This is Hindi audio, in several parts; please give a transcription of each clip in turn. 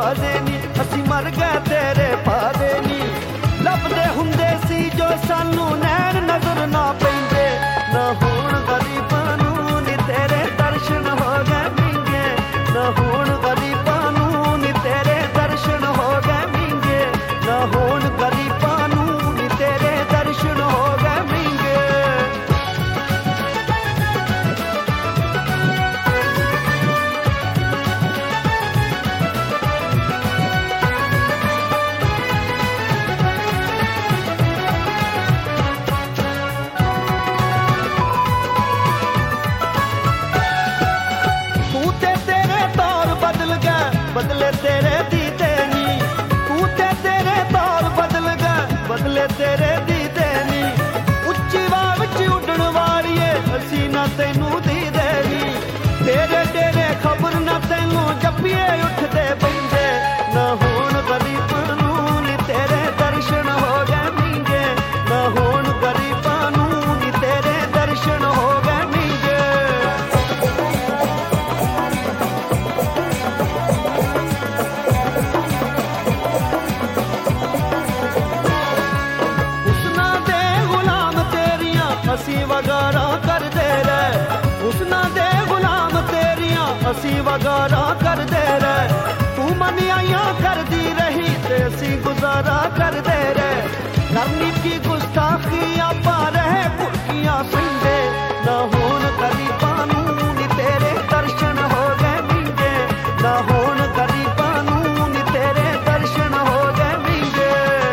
बाजे नी असी मर गए तेरे पादे नी लभदे हुंदे सी जो सानू नैन नजर ना पैंदे ना हुण गरीबां नूं नी तेरे दर्शन हो गए मिंगे ना हुण गरीबां नूं नी तेरे दर्शन हो गए मिंगे ना हुण गरीबां नूं नी तेरे दर्शन हो गए मिंगे बदले तेरे दीदे नी कूते तेरे तौर बदल गए बदले तेरे दीदे नी उच्ची वाह विच उड़न वालिए असी ना तैनू दीदे नी तेरे तेरे खबर ना तैनू जप्पिए उठदे बंदे ना हुण गरीबां नूं नी तेरे दर्शन हो गए मिंगे ना हुण गरीबां नूं नी तेरे दर्शन हो गए मिंगे असी वगारा कर दे रहे हुस्ना दे गुलाम तेरिया असी वगारा कर दे रहे तू मनियाइयां कर दी रही ते असी गुजारा कर दे रहे करनी की गुस्ताखी आपा रहे भुखियां सुनदे ना हुण गरीबां नूं नी तेरे दर्शन हो गए मिंगे ना हुण गरीबां नूं नी तेरे दर्शन हो गए मिंगे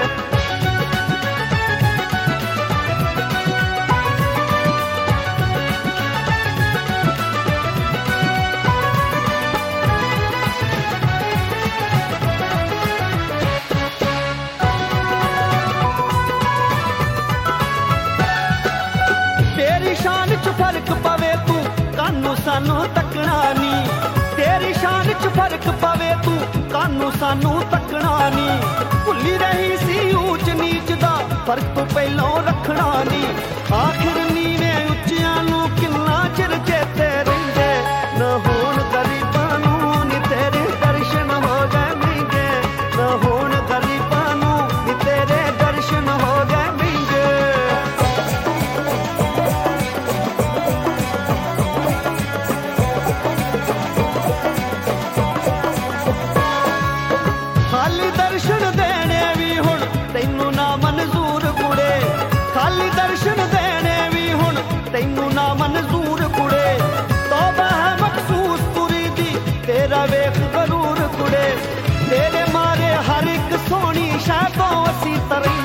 शान च फर्क पवे तू कानू सानू तकना नी तेरी शान च फर्क पवे तू कानू सानू तकना नी भुल्ली रही सी ऊंच नीच दा फर्क तू पहलों रखना नी आखिर नीवे उच्चियां नू किन्ना चिर चेते रहिंदे ना हुण गरीबां नूं नी तेरे दर्शन हो गए मिंगे ना हुण गरीबां नूं नी तेरे दर्शन हो गए मिंगे खाली दर्शन देने भी हुण तैनू ना मंजूर कुड़े खाली दर्शन देने भी हुण तैनू ना मंजूर कुड़े तौबा है मखसूस तुरी दी तेरा वेख गरूर कुड़े तेरे मारे हर एक सोहनी शै तो असी तरई